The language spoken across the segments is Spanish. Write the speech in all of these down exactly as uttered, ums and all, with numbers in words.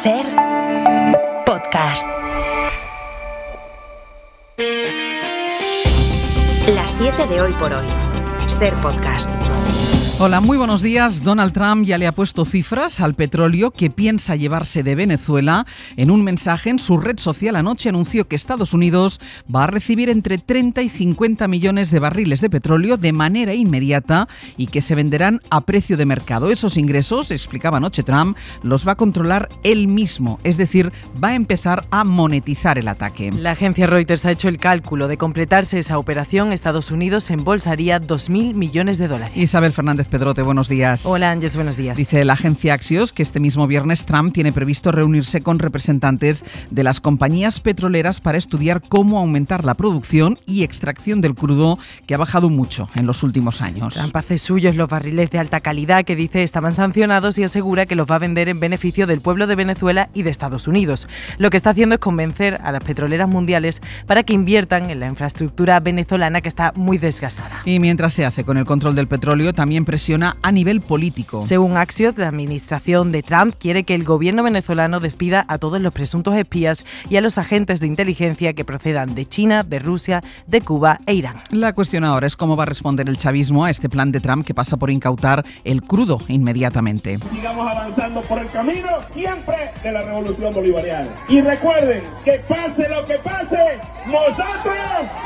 Ser Podcast. Las siete de hoy por hoy. Ser Podcast. Hola, muy buenos días. Donald Trump ya le ha puesto cifras al petróleo que piensa llevarse de Venezuela. En un mensaje en su red social anoche anunció que Estados Unidos va a recibir entre treinta y cincuenta millones de barriles de petróleo de manera inmediata y que se venderán a precio de mercado. Esos ingresos, explicaba anoche Trump, los va a controlar él mismo, es decir, va a empezar a monetizar el ataque. La agencia Reuters ha hecho el cálculo. De completarse esa operación, Estados Unidos embolsaría dos mil millones de dólares. Isabel Fernández Pedrote, buenos días. Hola, Ángeles, buenos días. Dice la agencia Axios que este mismo viernes Trump tiene previsto reunirse con representantes de las compañías petroleras para estudiar cómo aumentar la producción y extracción del crudo, que ha bajado mucho en los últimos años. Trump hace suyos los barriles de alta calidad que dice estaban sancionados y asegura que los va a vender en beneficio del pueblo de Venezuela y de Estados Unidos. Lo que está haciendo es convencer a las petroleras mundiales para que inviertan en la infraestructura venezolana, que está muy desgastada. Y mientras se hace con el control del petróleo, también presiona a nivel político. Según Axios, la administración de Trump quiere que el gobierno venezolano despida a todos los presuntos espías y a los agentes de inteligencia que procedan de China, de Rusia, de Cuba e Irán. La cuestión ahora es cómo va a responder el chavismo a este plan de Trump que pasa por incautar el crudo inmediatamente. Sigamos avanzando por el camino siempre de la revolución bolivariana. Y recuerden que pase lo que pase, nosotros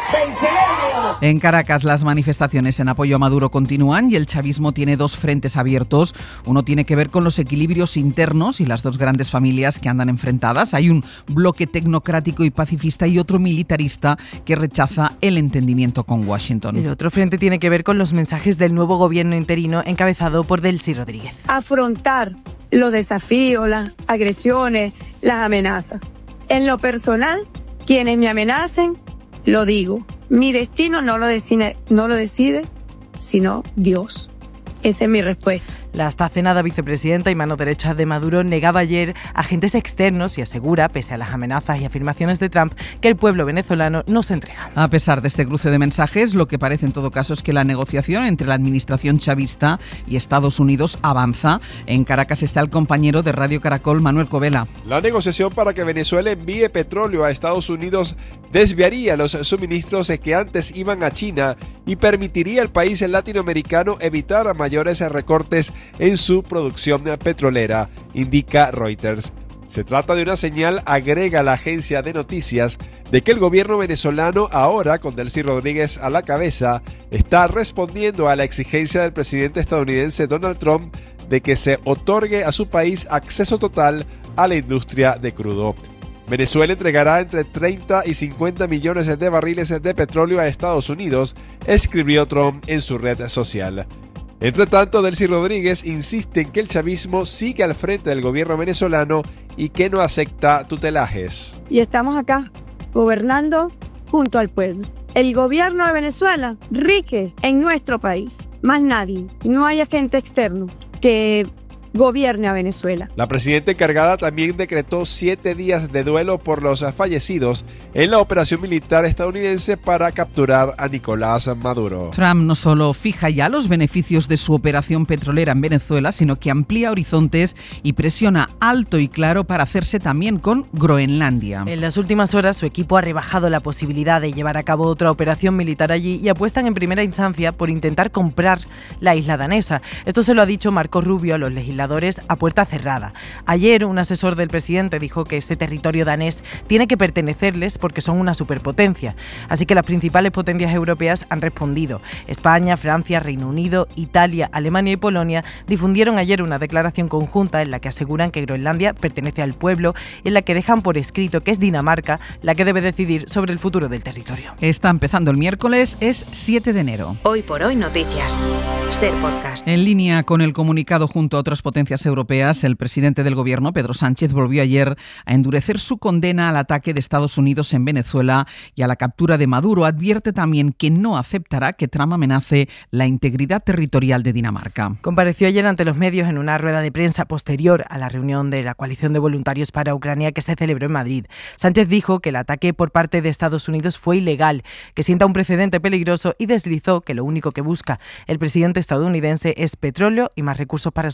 venceremos. En Caracas, las manifestaciones en apoyo a Maduro continúan y el chavismo tiene dos frentes abiertos. Uno tiene que ver con los equilibrios internos y las dos grandes familias que andan enfrentadas. Hay un bloque tecnocrático y pacifista y otro militarista que rechaza el entendimiento con Washington. El otro frente tiene que ver con los mensajes del nuevo gobierno interino encabezado por Delcy Rodríguez. Afrontar los desafíos, las agresiones, las amenazas. En lo personal, quienes me amenacen, lo digo. Mi destino no lo decide, no lo decide, sino Dios. Esa es mi respuesta. La hasta cenada vicepresidenta y mano derecha de Maduro negaba ayer agentes externos y asegura, pese a las amenazas y afirmaciones de Trump, que el pueblo venezolano no se entrega. A pesar de este cruce de mensajes, lo que parece en todo caso es que la negociación entre la administración chavista y Estados Unidos avanza. En Caracas está el compañero de Radio Caracol, Manuel Covela. La negociación para que Venezuela envíe petróleo a Estados Unidos desviaría los suministros que antes iban a China y permitiría al país latinoamericano evitar mayores recortes en su producción petrolera, indica Reuters. Se trata de una señal, agrega la agencia de noticias, de que el gobierno venezolano, ahora con Delcy Rodríguez a la cabeza, está respondiendo a la exigencia del presidente estadounidense Donald Trump de que se otorgue a su país acceso total a la industria de crudo. Venezuela entregará entre treinta y cincuenta millones de barriles de petróleo a Estados Unidos, escribió Trump en su red social. Entre tanto, Delcy Rodríguez insiste en que el chavismo sigue al frente del gobierno venezolano y que no acepta tutelajes. Y estamos acá, gobernando junto al pueblo. El gobierno de Venezuela rige en nuestro país. Más nadie. No hay agente externo que gobierne a Venezuela. La presidenta encargada también decretó siete días de duelo por los fallecidos en la operación militar estadounidense para capturar a Nicolás Maduro. Trump no solo fija ya los beneficios de su operación petrolera en Venezuela, sino que amplía horizontes y presiona alto y claro para hacerse también con Groenlandia. En las últimas horas, su equipo ha rebajado la posibilidad de llevar a cabo otra operación militar allí y apuestan en primera instancia por intentar comprar la isla danesa. Esto se lo ha dicho Marco Rubio a los legisladores a puerta cerrada. Ayer, un asesor del presidente dijo que ese territorio danés tiene que pertenecerles porque son una superpotencia. Así que las principales potencias europeas han respondido. España, Francia, Reino Unido, Italia, Alemania y Polonia difundieron ayer una declaración conjunta en la que aseguran que Groenlandia pertenece al pueblo y en la que dejan por escrito que es Dinamarca la que debe decidir sobre el futuro del territorio. Está empezando el miércoles, es siete de enero. Hoy por hoy noticias. Ser Podcast. En línea con el comunicado junto a otras potencias europeas, el presidente del gobierno, Pedro Sánchez, volvió ayer a endurecer su condena al ataque de Estados Unidos en Venezuela y a la captura de Maduro. Advierte también que no aceptará que Trump amenace la integridad territorial de Dinamarca. Compareció ayer ante los medios en una rueda de prensa posterior a la reunión de la coalición de voluntarios para Ucrania que se celebró en Madrid. Sánchez dijo que el ataque por parte de Estados Unidos fue ilegal, que sienta un precedente peligroso y deslizó que lo único que busca el presidente estadounidense es petróleo y más recursos para su país.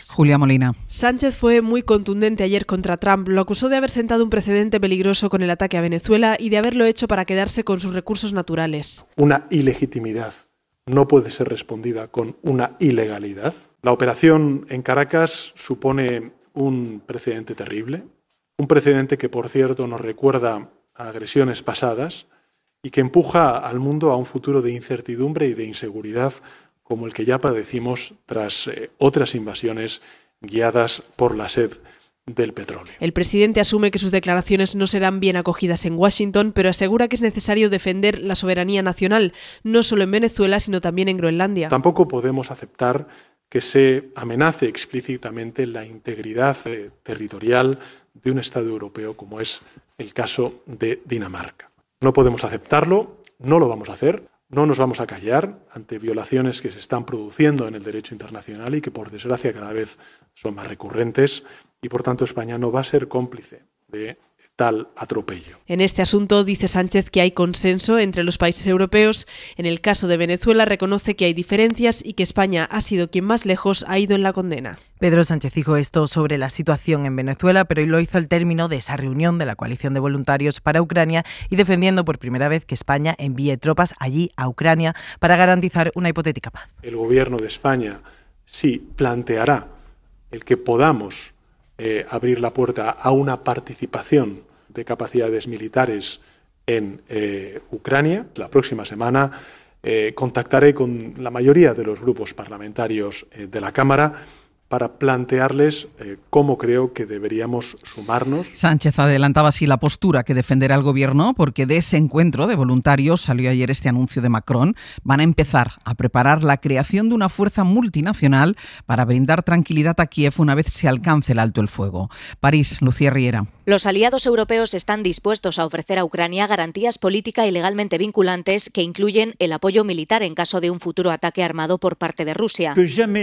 Julia Molina. Sánchez fue muy contundente ayer contra Trump. Lo acusó de haber sentado un precedente peligroso con el ataque a Venezuela y de haberlo hecho para quedarse con sus recursos naturales. Una ilegitimidad no puede ser respondida con una ilegalidad. La operación en Caracas supone un precedente terrible, un precedente que, por cierto, nos recuerda a agresiones pasadas y que empuja al mundo a un futuro de incertidumbre y de inseguridad como el que ya padecimos tras eh, otras invasiones guiadas por la sed del petróleo. El presidente asume que sus declaraciones no serán bien acogidas en Washington, pero asegura que es necesario defender la soberanía nacional, no solo en Venezuela, sino también en Groenlandia. Tampoco podemos aceptar que se amenace explícitamente la integridad eh, territorial de un Estado europeo como es el caso de Dinamarca. No podemos aceptarlo, no lo vamos a hacer, no nos vamos a callar ante violaciones que se están produciendo en el derecho internacional y que por desgracia cada vez son más recurrentes y por tanto España no va a ser cómplice de tal atropello. En este asunto dice Sánchez que hay consenso entre los países europeos. En el caso de Venezuela reconoce que hay diferencias y que España ha sido quien más lejos ha ido en la condena. Pedro Sánchez dijo esto sobre la situación en Venezuela, pero hoy lo hizo al término de esa reunión de la coalición de voluntarios para Ucrania y defendiendo por primera vez que España envíe tropas allí a Ucrania para garantizar una hipotética paz. El gobierno de España sí planteará el que podamos eh, abrir la puerta a una participación de capacidades militares en eh, Ucrania. La próxima semana eh, contactaré con la mayoría de los grupos parlamentarios eh, de la Cámara para plantearles eh, cómo creo que deberíamos sumarnos. Sánchez adelantaba así la postura que defenderá el gobierno, porque de ese encuentro de voluntarios salió ayer este anuncio de Macron. Van a empezar a preparar la creación de una fuerza multinacional para brindar tranquilidad a Kiev una vez se alcance el alto el fuego. París, Lucía Riera. Los aliados europeos están dispuestos a ofrecer a Ucrania garantías política y legalmente vinculantes que incluyen el apoyo militar en caso de un futuro ataque armado por parte de Rusia.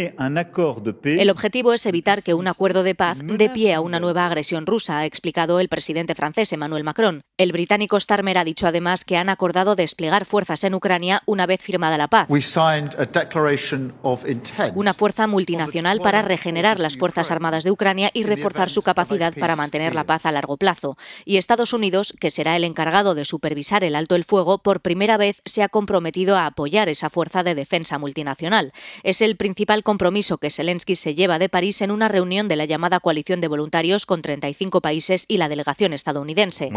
El objetivo es evitar que un acuerdo de paz dé pie a una nueva agresión rusa, ha explicado el presidente francés Emmanuel Macron. El británico Starmer ha dicho además que han acordado desplegar fuerzas en Ucrania una vez firmada la paz. Una fuerza multinacional para regenerar las Fuerzas Armadas de Ucrania y reforzar su capacidad para mantener la paz a largo plazo. Y Estados Unidos, que será el encargado de supervisar el alto el fuego, por primera vez se ha comprometido a apoyar esa fuerza de defensa multinacional. Es el principal compromiso que Zelensky se lleva de París en una reunión de la llamada coalición de voluntarios con treinta y cinco países y la delegación estadounidense.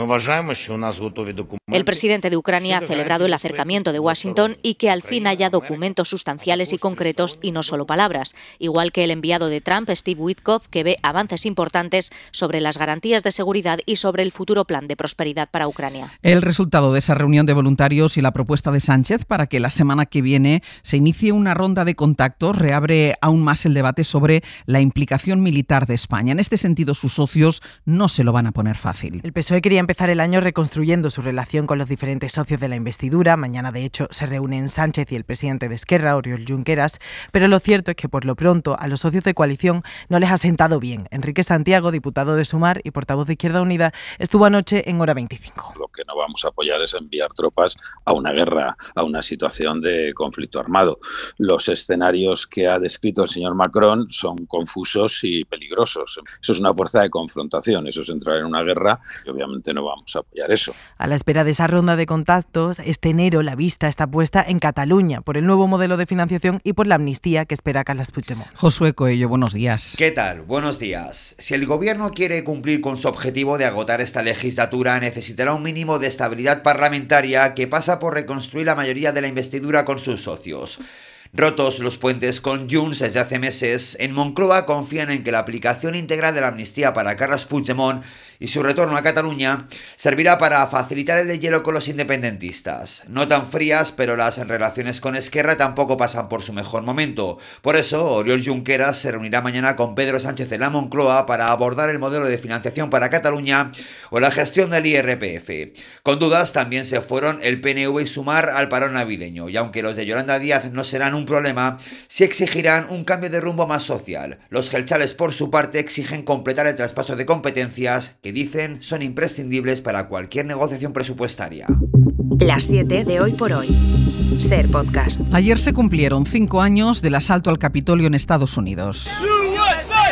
El presidente de Ucrania ha celebrado el acercamiento de Washington y que al fin haya documentos sustanciales y concretos y no solo palabras, igual que el enviado de Trump, Steve Witkoff, que ve avances importantes sobre las garantías de seguridad y sobre el futuro plan de prosperidad para Ucrania. El resultado de esa reunión de voluntarios y la propuesta de Sánchez para que la semana que viene se inicie una ronda de contactos reabre aún más el debate sobre la implicación militar de España. En este sentido, sus socios no se lo van a poner fácil. El P S O E quería empezar el año reconstruyendo su relación con los diferentes socios de la investidura. Mañana, de hecho, se reúnen Sánchez y el presidente de Esquerra, Oriol Junqueras, pero lo cierto es que, por lo pronto, a los socios de coalición no les ha sentado bien. Enrique Santiago, diputado de Sumar y portavoz de Izquierda Unida, estuvo anoche en Hora veinticinco. Lo que no vamos a apoyar es enviar tropas a una guerra, a una situación de conflicto armado. Los escenarios que ha descrito el señor Macron son confusos y peligrosos. Eso es una fuerza de confrontación, eso es entrar en una guerra y obviamente no vamos a apoyar eso. A la espera de esa ronda de contactos, este enero la vista está puesta en Cataluña por el nuevo modelo de financiación y por la amnistía que espera Carles Puigdemont. Josué Coello, buenos días. ¿Qué tal? Buenos días. Si el gobierno quiere cumplir con su objetivo de agotar esta legislatura, necesitará un mínimo de estabilidad parlamentaria que pasa por reconstruir la mayoría de la investidura con sus socios. Rotos los puentes con Junts desde hace meses, en Moncloa confían en que la aplicación íntegra de la amnistía para Carles Puigdemont y su retorno a Cataluña servirá para facilitar el deshielo con los independentistas. No tan frías, pero las relaciones con Esquerra tampoco pasan por su mejor momento. Por eso, Oriol Junqueras se reunirá mañana con Pedro Sánchez en la Moncloa para abordar el modelo de financiación para Cataluña o la gestión del I R P F. Con dudas también se fueron el P N V y Sumar al parón navideño, y aunque los de Yolanda Díaz no serán un problema, sí exigirán un cambio de rumbo más social. Los gelchales, por su parte, exigen completar el traspaso de competencias que dicen son imprescindibles para cualquier negociación presupuestaria. Las siete de Hoy por Hoy. Ser Podcast. Ayer se cumplieron cinco años del asalto al Capitolio en Estados Unidos.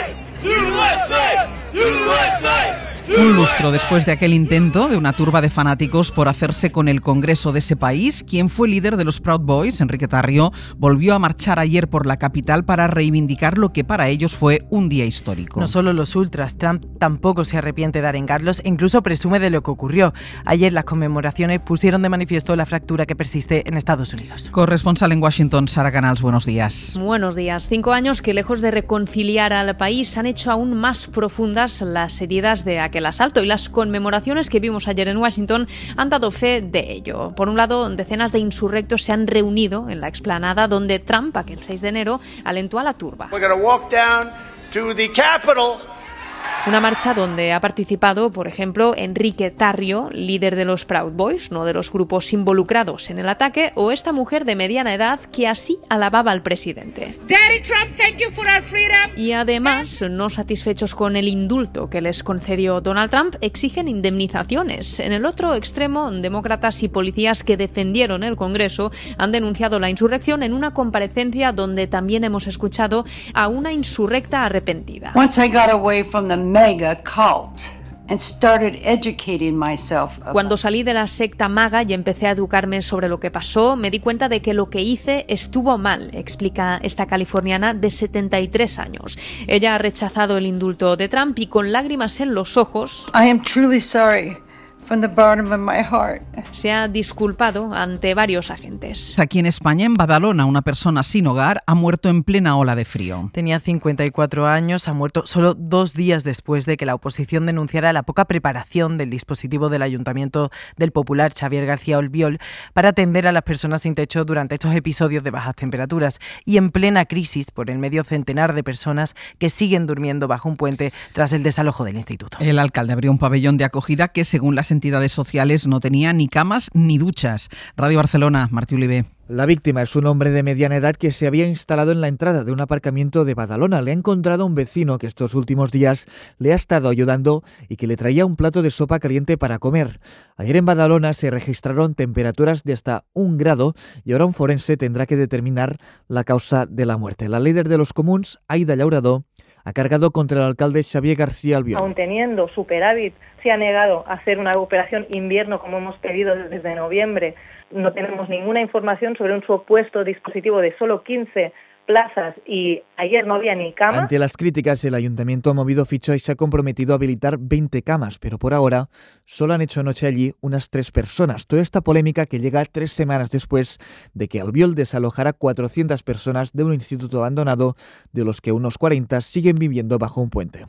Un lustro después de aquel intento de una turba de fanáticos por hacerse con el Congreso de ese país, quien fue líder de los Proud Boys, Enrique Tarrio, volvió a marchar ayer por la capital para reivindicar lo que para ellos fue un día histórico. No solo los ultras, Trump tampoco se arrepiente de arengarlos e incluso presume de lo que ocurrió. Ayer las conmemoraciones pusieron de manifiesto la fractura que persiste en Estados Unidos. Corresponsal en Washington, Sara Canals, buenos días. Buenos días. Cinco años que, lejos de reconciliar al país, han hecho aún más profundas las heridas de aquel asalto, y las conmemoraciones que vimos ayer en Washington han dado fe de ello. Por un lado, decenas de insurrectos se han reunido en la explanada donde Trump, aquel seis de enero, alentó a la turba. We're going to walk down to the Capitol. Una marcha donde ha participado, por ejemplo, Enrique Tarrio, líder de los Proud Boys, uno de los grupos involucrados en el ataque, o esta mujer de mediana edad que así alababa al presidente. Daddy Trump, thank you for our freedom. Y además, no satisfechos con el indulto que les concedió Donald Trump, exigen indemnizaciones. En el otro extremo, demócratas y policías que defendieron el Congreso han denunciado la insurrección en una comparecencia donde también hemos escuchado a una insurrecta arrepentida. Once I got away from the mega cult and started educating myself about... Cuando salí de la secta MAGA y empecé a educarme sobre lo que pasó, me di cuenta de que lo que hice estuvo mal, explica esta californiana de setenta y tres años. Ella ha rechazado el indulto de Trump y con lágrimas en los ojos... I am truly sorry. From the bottom of my heart. Se ha disculpado ante varios agentes. Aquí en España, en Badalona, una persona sin hogar ha muerto en plena ola de frío. Tenía cincuenta y cuatro años, ha muerto solo dos días después de que la oposición denunciara la poca preparación del dispositivo del Ayuntamiento del Popular, Xavier García Albiol, para atender a las personas sin techo durante estos episodios de bajas temperaturas, y en plena crisis por el medio centenar de personas que siguen durmiendo bajo un puente tras el desalojo del instituto. El alcalde abrió un pabellón de acogida que, según las entidades sociales, no tenía ni camas ni duchas. Radio Barcelona, Martí Olivé. La víctima es un hombre de mediana edad que se había instalado en la entrada de un aparcamiento de Badalona. Le ha encontrado un vecino que estos últimos días le ha estado ayudando y que le traía un plato de sopa caliente para comer. Ayer en Badalona se registraron temperaturas de hasta un grado y ahora un forense tendrá que determinar la causa de la muerte. La líder de los comuns, Aida Llauradó, ha cargado contra el alcalde Xavier García Albiol. Aun teniendo superávit, se ha negado a hacer una operación invierno como hemos pedido desde noviembre. No tenemos ninguna información sobre un supuesto dispositivo de solo quince plazas y ayer no había ni camas. Ante las críticas, el ayuntamiento ha movido ficha y se ha comprometido a habilitar veinte camas, pero por ahora solo han hecho noche allí unas tres personas. Toda esta polémica que llega tres semanas después de que Albiol desalojara cuatrocientas personas de un instituto abandonado, de los que unos cuarenta siguen viviendo bajo un puente.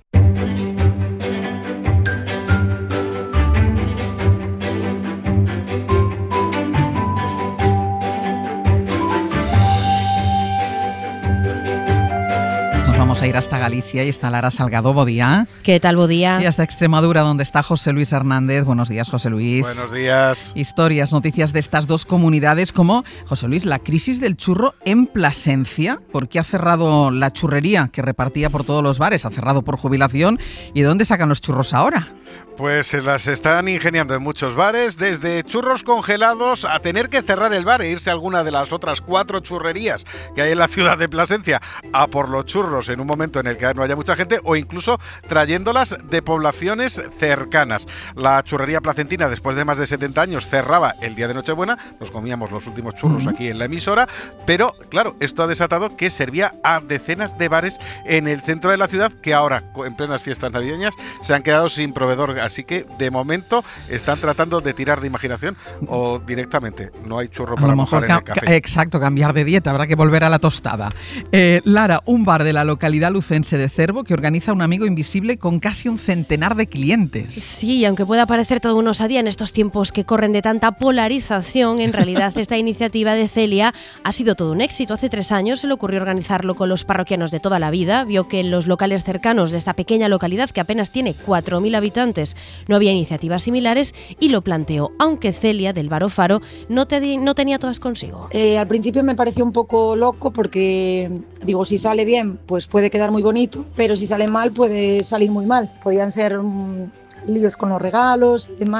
Vamos a ir hasta Galicia y está Lara Salgado. Bodía. ¿Qué tal, Bodía? Y hasta Extremadura, donde está José Luis Hernández. Buenos días, José Luis. Buenos días. Historias, noticias de estas dos comunidades, como, José Luis, la crisis del churro en Plasencia. ¿Por qué ha cerrado la churrería que repartía por todos los bares? Ha cerrado por jubilación. ¿Y de dónde sacan los churros ahora? Pues se las están ingeniando en muchos bares, desde churros congelados a tener que cerrar el bar e irse a alguna de las otras cuatro churrerías que hay en la ciudad de Plasencia a por los churros en un momento en el que no haya mucha gente, o incluso trayéndolas de poblaciones cercanas. La churrería placentina, después de más de setenta años, cerraba el día de Nochebuena. Nos comíamos los últimos churros uh-huh. aquí en la emisora, pero claro, esto ha desatado que servía a decenas de bares en el centro de la ciudad que ahora, en plenas fiestas navideñas, se han quedado sin proveedor. Así que de momento están tratando de tirar de imaginación o directamente no hay churro para mojar en el café. Exacto, cambiar de dieta, habrá que volver a la tostada. Eh, Lara, un bar de la localidad lucense de Cervo que organiza un amigo invisible con casi un centenar de clientes. Sí, aunque pueda parecer todo una osadía en estos tiempos que corren de tanta polarización, en realidad esta iniciativa de Celia ha sido todo un éxito. Hace tres años se le ocurrió organizarlo con los parroquianos de toda la vida. Vio que en los locales cercanos de esta pequeña localidad, que apenas tiene cuatro mil habitantes, no había iniciativas similares y lo planteó, aunque Celia, del Bar O Faro, no, te, no tenía todas consigo. Eh, al principio me pareció un poco loco porque, digo, si sale bien, pues puede quedar muy bonito, pero si sale mal, puede salir muy mal. Podían ser um, líos con los regalos y demás,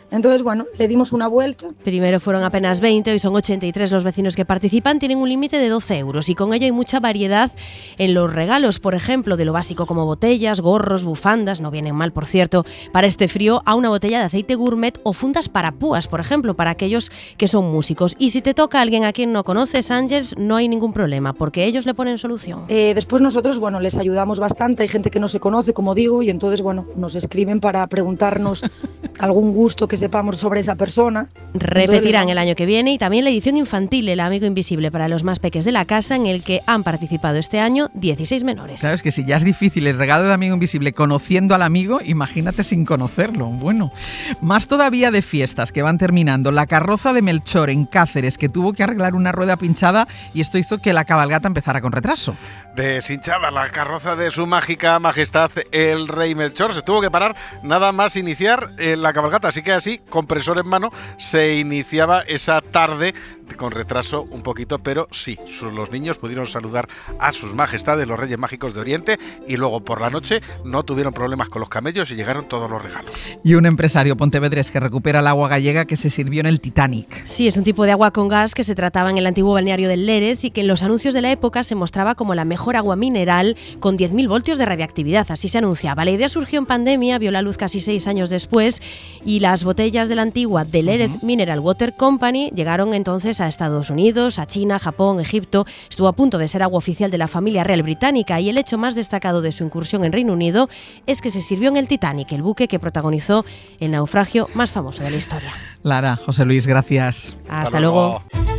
Entonces, bueno, le dimos una vuelta. Primero fueron apenas veinte, hoy son ochenta y tres los vecinos que participan, tienen un límite de doce euros y con ello hay mucha variedad en los regalos, por ejemplo, de lo básico como botellas, gorros, bufandas, no vienen mal por cierto, para este frío, a una botella de aceite gourmet o fundas para púas, por ejemplo, para aquellos que son músicos. Y si te toca a alguien a quien no conoces, Ángeles, no hay ningún problema, porque ellos le ponen solución. Eh, después nosotros, bueno, les ayudamos bastante, hay gente que no se conoce, como digo, y entonces, bueno, nos escriben para preguntarnos algún gusto que sepamos sobre esa persona. Repetirán el año que viene y también la edición infantil, el amigo invisible para los más peques de la casa, en el que han participado este año dieciséis menores. Sabes que si ya es difícil el regalo del amigo invisible conociendo al amigo, imagínate sin conocerlo. Bueno, más todavía de fiestas que van terminando. La carroza de Melchor en Cáceres, que tuvo que arreglar una rueda pinchada y esto hizo que la cabalgata empezara con retraso. Deshinchada la carroza de su mágica majestad el rey Melchor, se tuvo que parar nada más iniciar eh, la cabalgata, así que así, compresor en mano, se iniciaba esa tarde con retraso un poquito, pero sí, los niños pudieron saludar a sus majestades, los Reyes Mágicos de Oriente, y luego por la noche no tuvieron problemas con los camellos y llegaron todos los regalos. Y un empresario pontevedrés que recupera el agua gallega que se sirvió en el Titanic. Sí, es un tipo de agua con gas que se trataba en el antiguo balneario del Lérez y que en los anuncios de la época se mostraba como la mejor agua mineral con diez mil voltios de radiactividad, así se anunciaba. La idea surgió en pandemia, vio la luz casi seis años después y las botellas de la antigua del Lérez uh-huh. Mineral Water Company llegaron entonces a Estados Unidos, a China, Japón, Egipto. Estuvo a punto de ser agua oficial de la familia real británica y el hecho más destacado de su incursión en Reino Unido es que se sirvió en el Titanic, el buque que protagonizó el naufragio más famoso de la historia. Lara, José Luis, gracias. Hasta, Hasta luego. luego.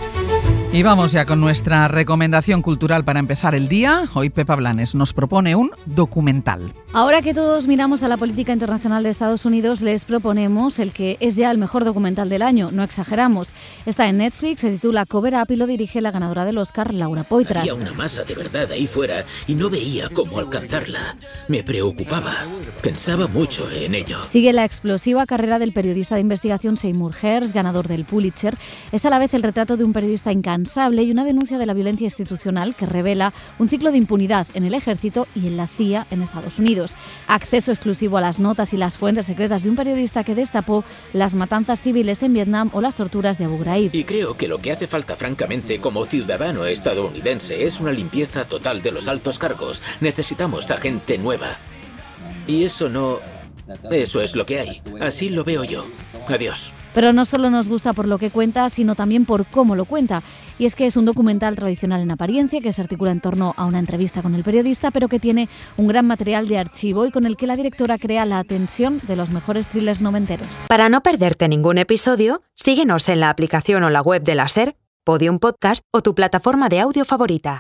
Y vamos ya con nuestra recomendación cultural para empezar el día. Hoy Pepa Blanes nos propone un documental. Ahora que todos miramos a la política internacional de Estados Unidos, les proponemos el que es ya el mejor documental del año, no exageramos. Está en Netflix, se titula Cover Up y lo dirige la ganadora del Oscar, Laura Poitras. Había una masa de verdad ahí fuera y no veía cómo alcanzarla. Me preocupaba, pensaba mucho en ello. Sigue la explosiva carrera del periodista de investigación Seymour Hersh, ganador del Pulitzer. Es a la vez el retrato de un periodista incansable y una denuncia de la violencia institucional que revela un ciclo de impunidad en el ejército y en la C I A en Estados Unidos. Acceso exclusivo a las notas y las fuentes secretas de un periodista que destapó las matanzas civiles en Vietnam o las torturas de Abu Ghraib. Y creo que lo que hace falta, francamente, como ciudadano estadounidense, es una limpieza total de los altos cargos. Necesitamos a gente nueva. Y eso no... Eso es lo que hay. Así lo veo yo. Adiós. Pero no solo nos gusta por lo que cuenta, sino también por cómo lo cuenta. Y es que es un documental tradicional en apariencia, que se articula en torno a una entrevista con el periodista, pero que tiene un gran material de archivo y con el que la directora crea la tensión de los mejores thrillers noventeros. Para no perderte ningún episodio, síguenos en la aplicación o la web de la SER, Podium Podcast o tu plataforma de audio favorita.